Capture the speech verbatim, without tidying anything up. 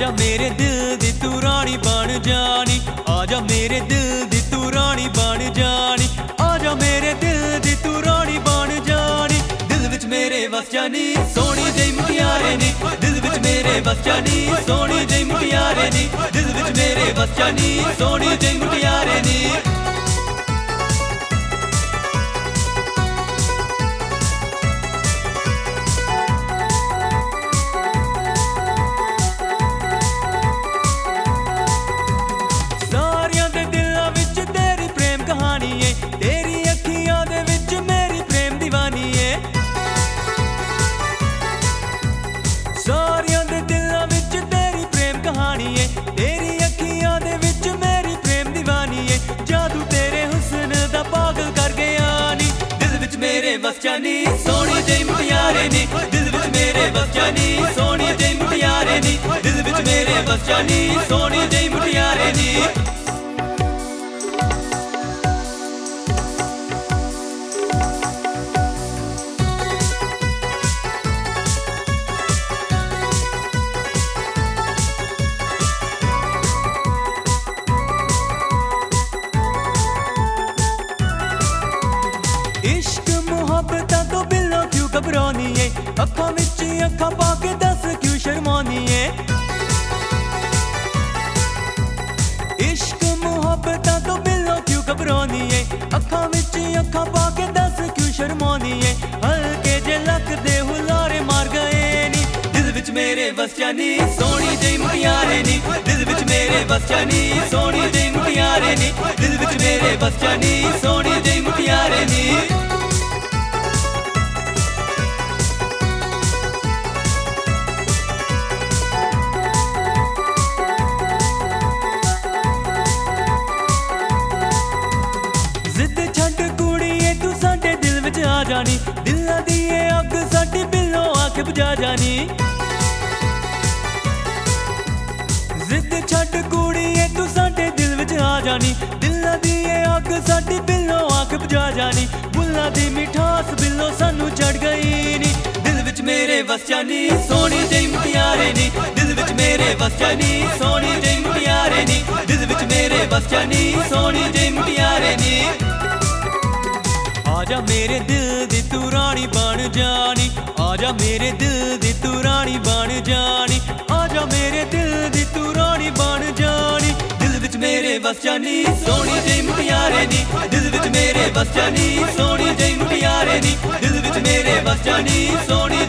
आजा मेरे दिल दी तू रानी बन जानी, आजा मेरे दिल दी तू रानी बन जानी, आजा मेरे दिल दी तू रानी बन जानी। दिल विच मेरे वस जानी सोनी जेही मुटियारे नी, दिल विच मेरे वस जानी सोनी जेही मुटियारे नी, दिल विच मेरे वस जानी सोनी जेही मुटियारे नी। तेरी अखियां दे विच मेरी प्रेम दीवानी है, जादू तेरे हुस्न दा पागल कर गया नी। दिल विच मेरे वस जानी सोनी जेही मुटियारे नी, दिल विच मेरे वस जानी सोनी जेही मुटियारे नी, दिल विच मेरे वस जानी सोनी जेही मुटियारे नी। इश्क मुहब्बतां तो बिल्लों क्यों घबरानी है, अखां विच अखां पा के दस क्यों शर्मानी है। इश्क मुहब्बतां तो बिल्लों क्यों घबरानी है, अखां विच अखां पा के दस क्यों शर्मानी है। हल्के जे लक दे हुलारे मार गए नी, दिल विच मेरे वस जानी सोनी जेही मुटियारे नी, दिल विच मेरे वस जानी सोनी जेही मुटियारे नी, दिल विच मेरे वस जानी सोनी जेही मुटियारे नी। जिद छड्ड कुड़िए तू साडे दिल विच आ जानी, दिलां दी एह अग साडी बिल्लों आके बुझा जानी। जिद छड्ड कुड़िए तू साडे दिल विच आ जानी, दिलां दी एह अग साडी बिल्लों आके बुझा जानी। बुल्लां दी मिठास बिल्लों सानू चढ़ गई नी, दिल विच मेरे वस जानी सोनी जेही मुटियारे नी, दिल विच मेरे वस जानी सोनी जेही मुटियारे नी, दिल विच मेरे वस जानी सोनी जेही मुटियारे नी। आजा मेरे दिल दी तू रानी बन जानी, आजा मेरे दिल दी तू रानी बन जानी, आजा मेरे दिल दी तू रानी बन जानी। दिल विच मेरे वस जानी सोनी जेही मुटियारे नी, दिल विच मेरे वस जानी सोनी जेही मुटियारे नी, दिल विच मेरे वस जानी सोनी